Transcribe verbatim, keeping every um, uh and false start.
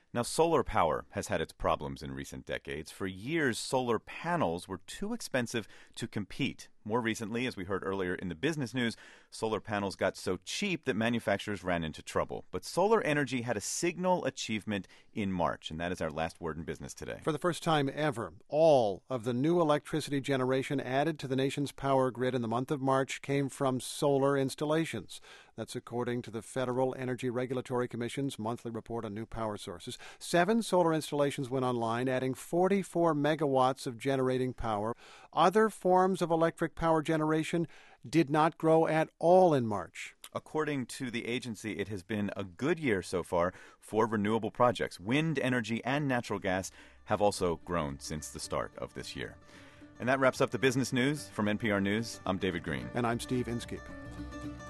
Now, solar power has had its problems in recent decades. For years, solar panels were too expensive to compete. More recently, as we heard earlier in the business news, solar panels got so cheap that manufacturers ran into trouble. But solar energy had a signal achievement in March, and that is our last word in business today. For the first time ever, all of the new electricity generation added to the nation's power grid in the month of March came from solar installations. That's according to the Federal Energy Regulatory Commission's monthly report on new power sources. Seven solar installations went online, adding forty-four megawatts of generating power. Other forms of electric power generation did not grow at all in March. According to the agency, it has been a good year so far for renewable projects. Wind energy and natural gas have also grown since the start of this year. And that wraps up the business news. From N P R News, I'm David Green. And I'm Steve Inskeep.